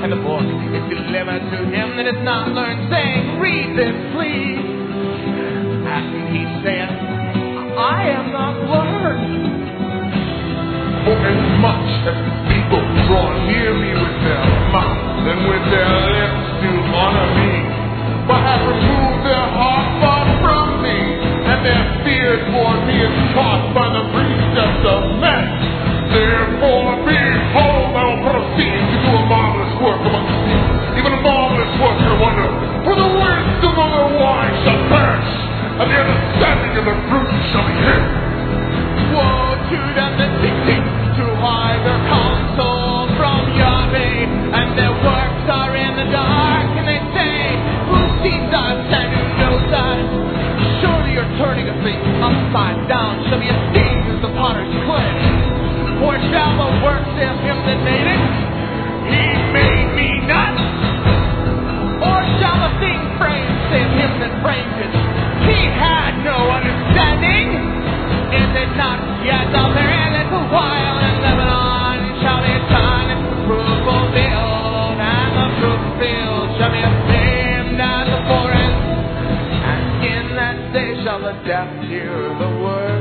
And the book is delivered to him that is not learned, saying, read this, please. And he said, I am not learned. For as much as the people draw near me with their mouths and with their lips to honor me, but have removed their heart far from me, and their fear toward me is taught by the precepts of men. Therefore, behold, I will proceed to do a marvelous work among the people, even a marvelous work and a wonder. For the wisdom of the wise shall perish, and the understanding of the prudent shall be hid. Woe to them that seek to hide their counsel from Yahweh, and their works are in the dark, and they say, who sees us and who knows us? Surely your turning a thing upside down shall be esteemed as the potter's clay. For shall the works of him that made it, he made me not? Or shall the thing framed say of him that framed it, he had no understanding? Is it not yet of there a little while, and Lebanon shall be done, fruitful field, and the fruit field shall be famed as the forest, and in that day shall the deaf hear the word